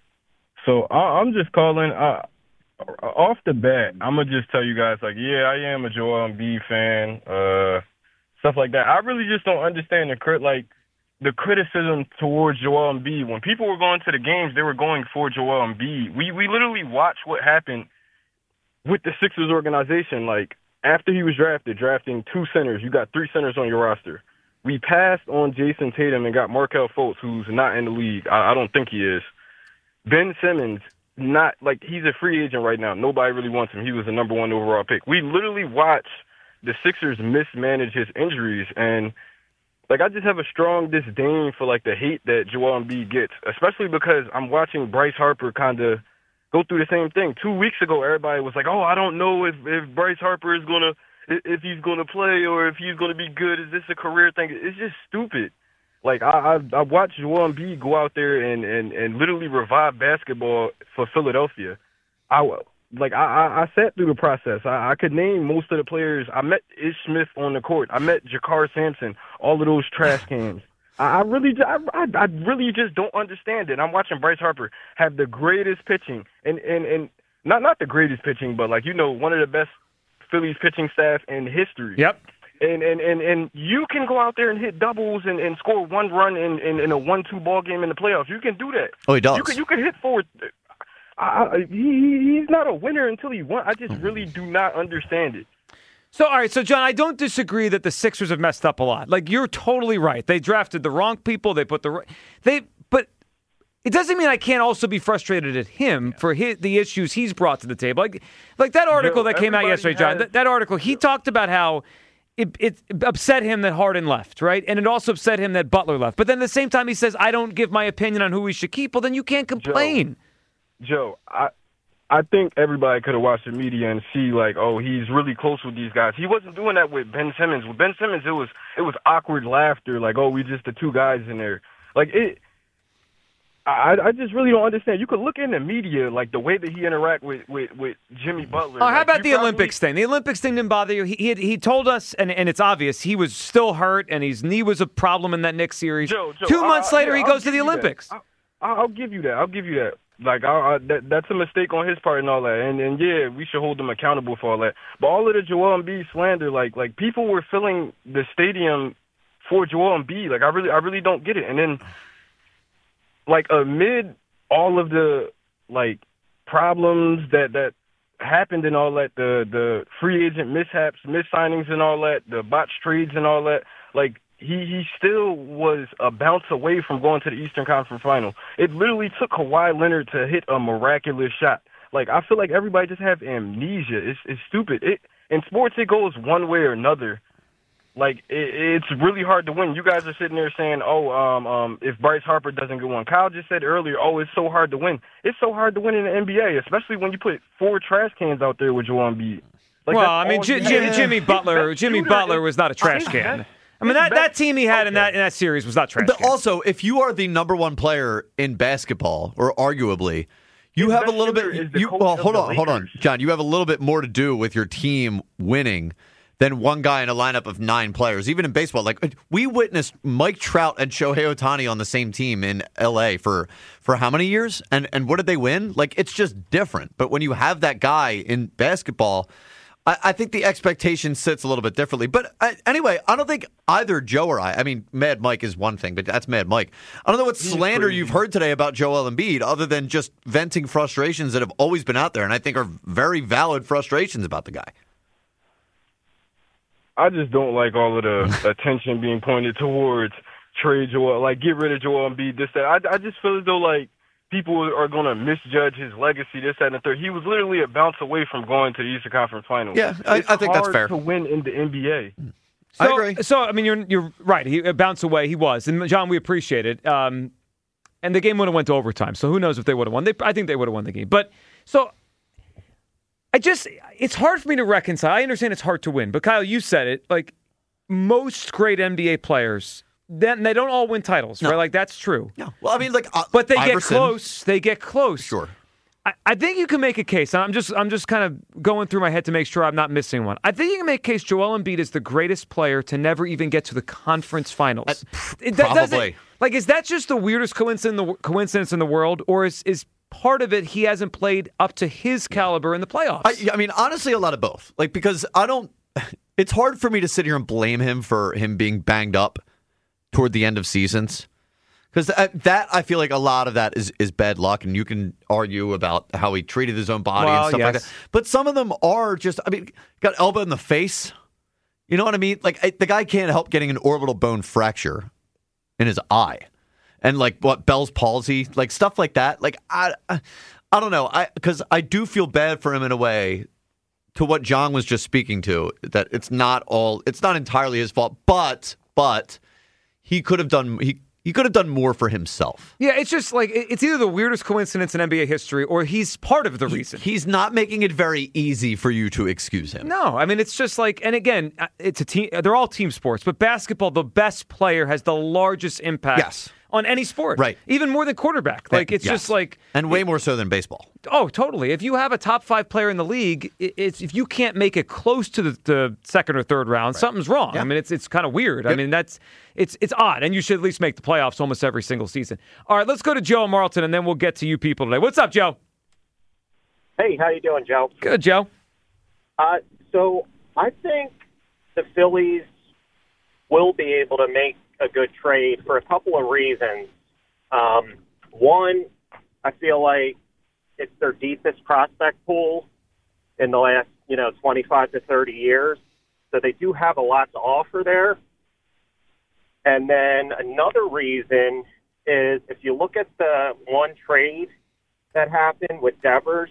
So I, I'm just calling. Uh, off the bat, I'm going to just tell you guys, like, yeah, I am a Joel Embiid fan, uh, stuff like that. I really just don't understand the crit, like, the criticism towards Joel Embiid. When people were going to the games, they were going for Joel Embiid. We we literally watched what happened with the Sixers organization. Like, after he was drafted, drafting two centers, you got three centers on your roster. We passed on Jason Tatum and got Markelle Fultz, who's not in the league. I, I don't think he is. Ben Simmons, not like he's a free agent right now. Nobody really wants him. He was the number one overall pick. We literally watched the Sixers mismanage his injuries, and like, I just have a strong disdain for, like, the hate that Joel Embiid gets, especially because I'm watching Bryce Harper kind of go through the same thing. Two weeks ago, everybody was like, oh, I don't know if, if Bryce Harper is going to, if he's going to play or if he's going to be good. Is this a career thing? It's just stupid. Like, I, I, I watched Joel Embiid go out there and, and, and literally revive basketball for Philadelphia. I Like, I, I, I sat through the process. I, I could name most of the players. I met Ish Smith on the court. I met Jakar Sampson, all of those trash cans. I, I really I, I, I really just don't understand it. I'm watching Bryce Harper have the greatest pitching, and, and, and not not the greatest pitching, but, like, you know, one of the best Phillies pitching staff in history. Yep. And and, and, and you can go out there and hit doubles and, and score one run in, in, in a one two ball game in the playoffs. You can do that. Oh, he does. You can, you can hit forward. I, he, he's not a winner until he won. I just really do not understand it. So, all right, so, John, I don't disagree that the Sixers have messed up a lot. Like, you're totally right. They drafted the wrong people. They put the they, but it doesn't mean I can't also be frustrated at him for his, the issues he's brought to the table. Like, like that article Joe, that came out yesterday, John, has, that, that article, he talked about how it, it upset him that Harden left, right? And it also upset him that Butler left. But then at the same time, he says, I don't give my opinion on who we should keep. Well, then you can't complain. Joe. Joe, I I think everybody could have watched the media and see, like, oh, he's really close with these guys. He wasn't doing that with Ben Simmons. With Ben Simmons, it was it was awkward laughter, like, oh, we just the two guys in there. Like, it, I I just really don't understand. You could look in the media, like, the way that he interact with, with, with Jimmy Butler. Oh, how like, about the probably... Olympics thing? The Olympics thing didn't bother you. He he, had, he told us, and, and it's obvious, he was still hurt, and his knee was a problem in that Knicks series. Joe, Joe, Two months I, later, yeah, he I'll goes to the give you Olympics. I'll, I'll give you that. I'll give you that. Like, I, I, that, that's a mistake on his part and all that. And, and, yeah, we should hold him accountable for all that. But all of the Joel Embiid slander, like, like people were filling the stadium for Joel Embiid. Like, I really I really don't get it. And then, like, amid all of the, like, problems that, that happened and all that, the, the free agent mishaps, missignings and all that, the botched trades and all that, like, He he still was a bounce away from going to the Eastern Conference Final. It literally took Kawhi Leonard to hit a miraculous shot. Like, I feel like everybody just have amnesia. It's it's stupid. It in sports, it goes one way or another. Like, it, it's really hard to win. You guys are sitting there saying, oh, um, um, if Bryce Harper doesn't get one. Kyle just said earlier, oh, it's so hard to win. It's so hard to win in the N B A, especially when you put four trash cans out there with Joel Embiid. Like, well, I mean, J- Jimmy, Jimmy Butler, Jimmy Butler was not a trash I can. I mean, that, that team he had in that in that series was not trash But can. also, if you are the number one player in basketball, or arguably, you have a little bit. You, well, hold on, hold on, John. You have a little bit more to do with your team winning than one guy in a lineup of nine players. Even in baseball, like we witnessed Mike Trout and Shohei Ohtani on the same team in L A for for how many years? And and what did they win? Like it's just different. But when you have that guy in basketball, I, I think the expectation sits a little bit differently. But I, anyway, I don't think either Joe or I, I mean, Mad Mike is one thing, but that's Mad Mike. I don't know what slander you've heard today about Joel Embiid other than just venting frustrations that have always been out there and I think are very valid frustrations about the guy. I just don't like all of the attention being pointed towards trade Joel, like get rid of Joel Embiid, this, that. I, I just feel as though, like, people are going to misjudge his legacy, this, that, and the third. He was literally a bounce away from going to the Eastern Conference Finals. Yeah, I, I think that's fair. It's hard to win in the N B A. So, I agree. So, I mean, you're you're right. He bounced away. He was. And, John, we appreciate it. Um, and the game would have went to overtime. So, who knows if they would have won. They, I think they would have won the game. But, so, I just, it's hard for me to reconcile. I understand it's hard to win. But, Kyle, you said it. Like, most great N B A players, then they don't all win titles, no. right? Like, that's true. No. Well, I mean, like, uh, but they Iverson. get close. They get close. Sure. I, I think you can make a case. I'm just, I'm just kind of going through my head to make sure I'm not missing one. I think you can make a case Joel Embiid is the greatest player to never even get to the conference finals. Uh, It- that- does it- probably. like, is that just the weirdest coincidence in the, coincidence in the world, or is is part of it he hasn't played up to his caliber in the playoffs? I, I mean, honestly, a lot of both. Like, because I don't. It's hard for me to sit here and blame him for him being banged up toward the end of seasons. Because that, I feel like a lot of that is, is bad luck, and you can argue about how he treated his own body Well, and stuff yes. like that. But some of them are just, I mean, got elbow in the face. You know what I mean? Like, I, the guy can't help getting an orbital bone fracture in his eye. And, like, what, Bell's palsy, like, stuff like that. Like, I, I, I don't know. I Because I do feel bad for him in a way, to what John was just speaking to, that it's not all, it's not entirely his fault, but, but he could have done, he, he could have done more for himself. Yeah, it's just like, it- it's either the weirdest coincidence in N B A history, or he's part of the reason. He's not making it very easy for you to excuse him. No, I mean, it's just like, and again, uh, it's a team, they're all team sports, but basketball, the best player has the largest impact Yes. on any sport. Right. Even more than quarterback. Like, it's Yes. just like, And way more so than baseball. oh, totally. If you have a top five player in the league, it- it's if you can't make it close to the, the second or third round, something's wrong. Yeah. I mean, it's it's kind of weird. I Yep. mean, that's it's it's odd, and you should at least make the playoffs almost every single season. All right, let's go to Joe and Marlton, and then we'll get to you people today. What's up, Joe? Hey, how you doing, Joe? Good, Joe. Uh, so I think the Phillies will be able to make a good trade for a couple of reasons. Um, one, I feel like it's their deepest prospect pool in the last, you know, twenty-five to thirty years. So they do have a lot to offer there. And then another reason is if you look at the one trade that happened with Devers,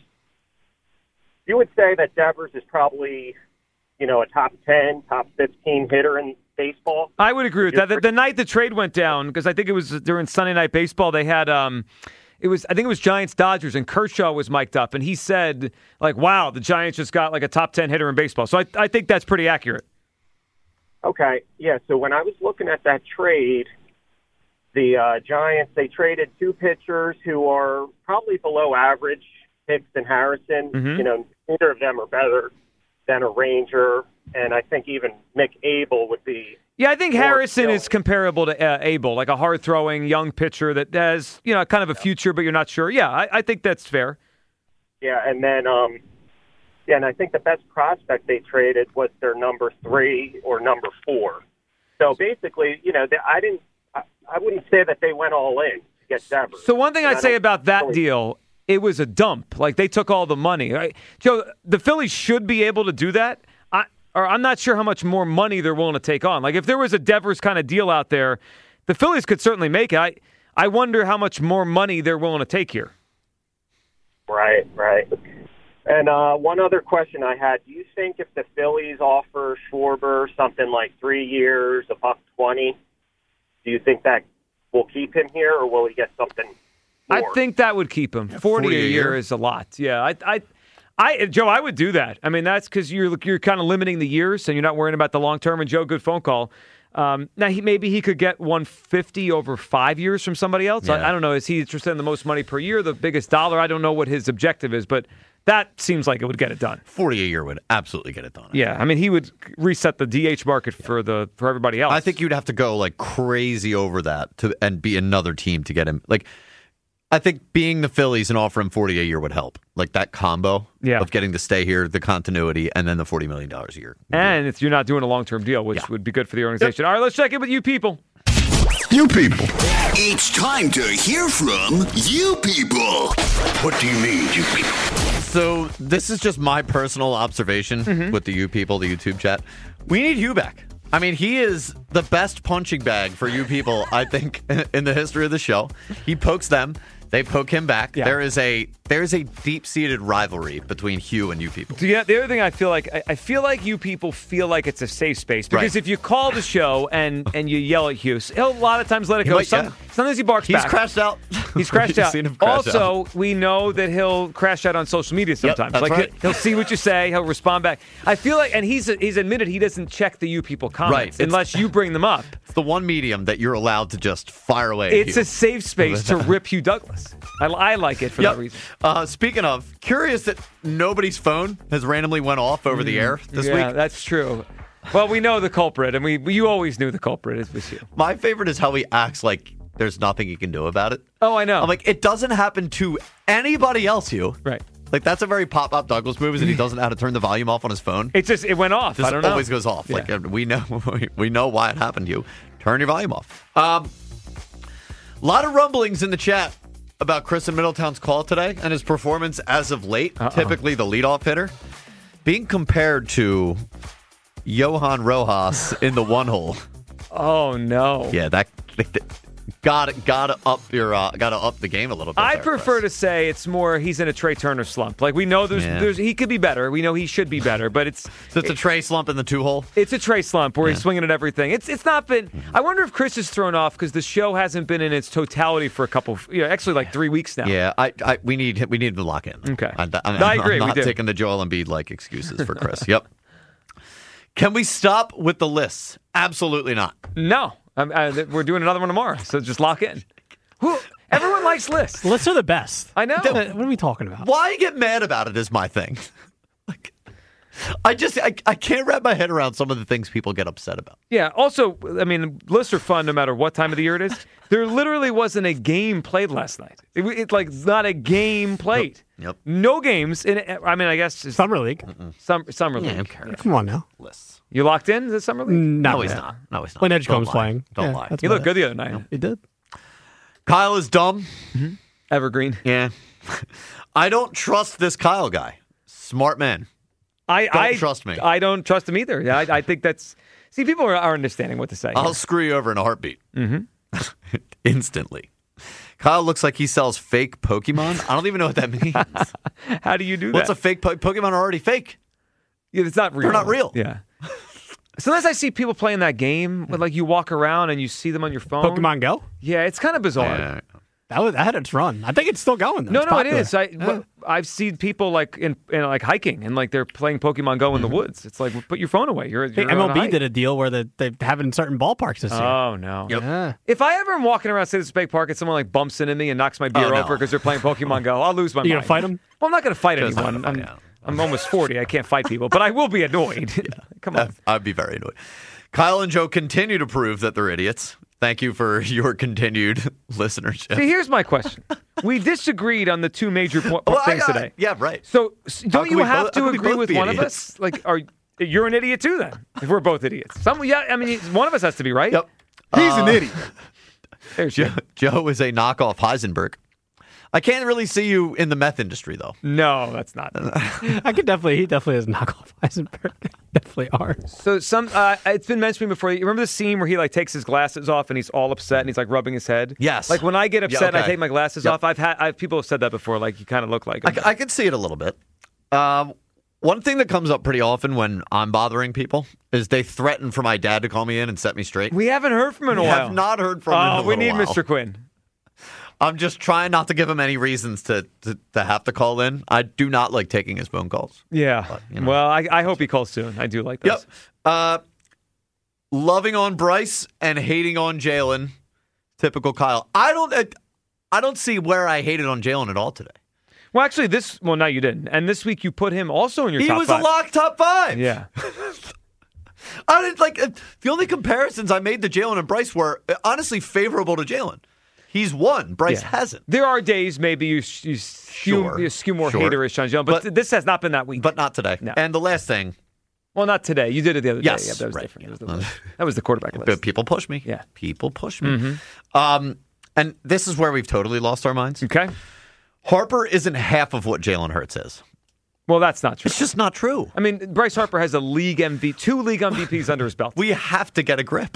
you would say that Devers is probably, you know, a top ten, top fifteen hitter in baseball. I would agree with that. The, the night the trade went down, because I think it was during Sunday Night Baseball, they had um, it was I think it was Giants Dodgers, and Kershaw was mic'd up, and he said like, "Wow, the Giants just got like a top ten hitter in baseball." So I I think that's pretty accurate. Okay, yeah. So when I was looking at that trade, the uh, Giants, they traded two pitchers who are probably below average, Hicks and Harrison. Mhm. You know, neither of them are better than a Ranger, and I think even Mick Abel would be. Yeah, I think more Harrison skilled. is comparable to uh, Abel, like a hard-throwing young pitcher that has, you know, kind of a future, but you're not sure. Yeah, I, I think that's fair. Yeah, and then, um, yeah, and I think the best prospect they traded was their number three or number four. So basically, you know, they, I didn't, I, I wouldn't say that they went all in to get Devers. So one thing And I'd I say don't about that really- deal, it was a dump. Like, they took all the money. Right? Joe, the Phillies should be able to do that. I, or I'm not sure how much more money they're willing to take on. Like, if there was a Devers kind of deal out there, the Phillies could certainly make it. I, I wonder how much more money they're willing to take here. Right, right. And uh, one other question I had: do you think if the Phillies offer Schwarber something like three years, a buck twenty, do you think that will keep him here, or will he get something more? I think that would keep him. forty, forty a year, year is a lot. Yeah, I, I, I, Joe, I would do that. I mean, that's because you're you're kind of limiting the years, and you're not worrying about the long term. And Joe, good phone call. Um, now, he maybe he could get one fifty over five years from somebody else. Yeah. I, I don't know. Is he interested in the most money per year, the biggest dollar? I don't know what his objective is, but that seems like it would get it done. forty a year would absolutely get it done. Yeah, I mean, he would reset the D H market for the for everybody else. I think you'd have to go like crazy over that to and be another team to get him. Like, I think being the Phillies and offering forty a year would help. Like that combo yeah. of getting to stay here, the continuity, and then the forty million dollars a year. And if you're not doing a long-term deal, which yeah. would be good for the organization. Yep. All right, let's check in with you people. You people. It's time to hear from you people. What do you mean, you people? So this is just my personal observation mm-hmm. with the you people, the YouTube chat. We need Hugh back. I mean, he is the best punching bag for you people, I think, in the history of the show. He pokes them. They poke him back. Yeah. There is a there is a deep-seated rivalry between Hugh and you people. Yeah, the other thing I feel like, I, I feel like you people feel like it's a safe space. Because right. if you call the show and, and you yell at Hugh, he'll a lot of times let it go. Might, Some, yeah. Sometimes he barks He's back. He's crashed out. He's crashed out. Seen him crash also, out. we know that he'll crash out on social media sometimes. Yep, that's like right. he'll, he'll see what you say, he'll respond back. I feel like, and he's he's admitted he doesn't check the you people comments right. unless you bring them up. It's the one medium that you're allowed to just fire away. It's Hugh. a safe space to rip Hugh Douglas. I, I like it for yep. that reason. Uh, speaking of, curious that nobody's phone has randomly went off over mm, the air this yeah, week. Yeah, that's true. Well, we know the culprit, and we you always knew the culprit is with you. My favorite is how he acts like there's nothing he can do about it. Oh, I know. I'm like, it doesn't happen to anybody else, Hugh. Right. Like, that's a very Pop-Up Douglas move, is that he doesn't know how to turn the volume off on his phone. It just, it went off. It just I don't know. always goes off. Yeah. Like, we know we know why it happened to you. Turn your volume off. Um, a lot of rumblings in the chat about Chris in Middletown's call today and his performance as of late, Uh-oh. typically the leadoff hitter, being compared to Johan Rojas in the one hole. Oh, no. Yeah, that... Got to got to up your uh, got to up the game a little bit. I there, prefer Chris. to say it's more he's in a Trey Turner slump. Like we know there's yeah. there's he could be better. We know he should be better, but it's so it's it, a Trey slump in the two hole. It's a Trey slump where yeah. he's swinging at everything. It's it's not been. I wonder if Chris is thrown off because the show hasn't been in its totality for a couple. Of, you know, actually like three weeks now. Yeah, I, I we need we need to lock in. Okay, I, I, I agree. I'm not we do. taking the Joel Embiid like excuses for Chris. Yep. Can we stop with the lists? Absolutely not. No, I'm, I, we're doing another one tomorrow. So just lock in. Who, everyone likes lists. Lists are the best. I know. What are we talking about? Why you get mad about it is my thing. Like, I just I, I can't wrap my head around some of the things people get upset about. Yeah. Also, I mean, lists are fun no matter what time of the year it is. There literally wasn't a game played last night. It, it like not a game played. Yep. No games. In, I mean, I guess it's Summer League. Some, summer yeah, League. Yeah. Come on now. Lists. You locked in the Summer League? No, no he's not. No, he's not. When Edgecombe's Don't playing. Don't yeah, lie. He looked good the other night. No, he did. Kyle is dumb. Mm-hmm. Evergreen. Yeah. I don't trust this Kyle guy. Smart man. I don't I, trust me. I don't trust him either. I, I think that's... See, people are, are understanding what to say. I'll here. screw you over in a heartbeat. Mm-hmm. Instantly. Kyle looks like he sells fake Pokemon. I don't even know what that means. How do you do What's that? a fake po- Pokemon are already fake. Yeah, it's not real. They're not real. Yeah. Sometimes I see people playing that game, where, like you walk around and you see them on your phone. Pokemon Go? Yeah, it's kind of bizarre. Yeah. That was that had its run. I think it's still going. Though. No, it's no, popular. it is. I, yeah. I've seen people like in, in like hiking and like they're playing Pokemon Go in the woods. It's like put your phone away. You're, Hey, you're M L B on a hike. did a deal where they they have it in certain ballparks this year. Oh no! Yep. Yeah. If I ever am walking around Citizens Bank Park and someone like bumps into me and knocks my beer Oh, no. over because they're playing Pokemon Go, I'll lose my You mind. gonna fight them? Well, I'm not going to fight Just anyone. not I'm, gonna fight, I'm almost forty. I can't fight people, but I will be annoyed. Come on. I'd be very annoyed. Kyle and Joe continue to prove that they're idiots. Thank you for your continued listenership. See, here's my question. We disagreed on the two major po- Well, I things got- today. Yeah, right. So s- don't can you we have both- to how can we agree both with be one of idiots? us? Like, are you're an idiot too? Then, if we're both idiots, some yeah. I mean, one of us has to be right. Yep. He's Uh, an idiot. There's Joe, Joe. Joe is a knockoff Heisenberg. I can't really see you in the meth industry, though. No, that's not. I could definitely. He definitely is knockoff Heisenberg. Definitely are. So some, uh, it's been mentioned before. You remember the scene where he like takes his glasses off and he's all upset and he's like rubbing his head? Yes. Like when I get Yeah, upset and I okay. take my glasses Yep. off, I've had I've, people have said that before. Like you kind of look like him. I, I could see it a little bit. Um, one thing that comes up pretty often when I'm bothering people is they threaten for my dad to call me in and set me straight. We haven't heard from him in a we while. have not heard from him in a Oh, we little need while. Mister Quinn. I'm just trying not to give him any reasons to, to, to have to call in. I do not like taking his phone calls. Yeah. But, you know. Well, I, I hope he calls soon. I do like this. Yep. Uh, loving on Bryce and hating on Jalen. Typical Kyle. I don't. I, I don't see where I hated on Jalen at all today. Well, actually, this. Well, no, you didn't. And this week you put him also in your He top was five. a lock top five. Yeah. I didn't like uh, the only comparisons I made to Jalen and Bryce were uh, honestly favorable to Jalen. He's won. Bryce Yeah. hasn't. There are days maybe you, you, skew, Sure. you skew more Sure. haterish on Jalen, but, But- th- this has not been that week. But not today. No. And the last thing, Well, not today. You did it the other Yes, day. Yeah, that was right. different. That was, the, that was the quarterback list. but people push me. Yeah. People push me. Mhm. Um, and this is where we've totally lost our minds. Okay. Harper isn't half of what Jalen Hurts is. Well, that's not true. It's just not true. I mean, Bryce Harper has a league M V P, two league M V Ps under his belt. We have to get a grip.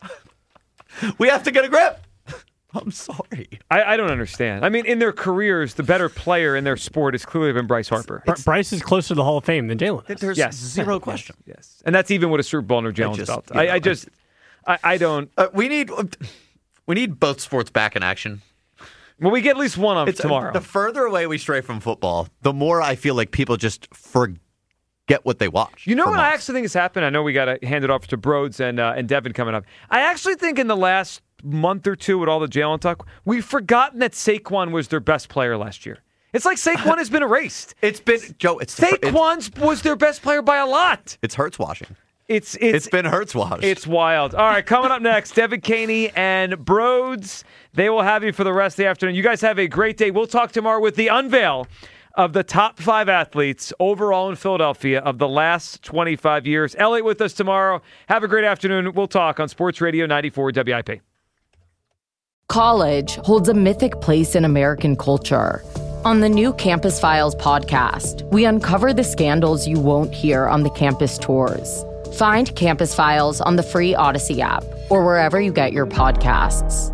We have to get a grip. I'm sorry. I, I don't understand. I mean, in their careers, the better player in their sport has clearly been Bryce Harper. Br- Bryce is closer to the Hall of Fame than Jalen is. There's Yes. zero question. Yes. And that's even with a Super Bowl under Jalen's just- belt. you know, I, I just, I, I don't. Uh, we need we need both sports back in action. Well, we get at least one of It's, uh, tomorrow. The further away we stray from football, the more I feel like people just forget what they watch. You know for what I months. actually think has happened? I know we got to hand it off to Broads and uh, and Devin coming up. I actually think in the last month or two with all the Jalen talk, we've forgotten that Saquon was their best player last year. It's like Saquon has been erased. It's been Joe. It's it's, Saquon was their best player by a lot. it's Hurts washing. It's it's It's been Hurts washed. It's wild. All right, coming up next, Devin Caney and Broads. They will have you for the rest of the afternoon. You guys have a great day. We'll talk tomorrow with the unveil of the top five athletes overall in Philadelphia of the last twenty-five years. Elliot with us tomorrow. Have a great afternoon. We'll talk on Sports Radio ninety-four W I P. College holds a mythic place in American culture. On the new Campus Files podcast, we uncover the scandals you won't hear on the campus tours. Find Campus Files on the free Odyssey app or wherever you get your podcasts.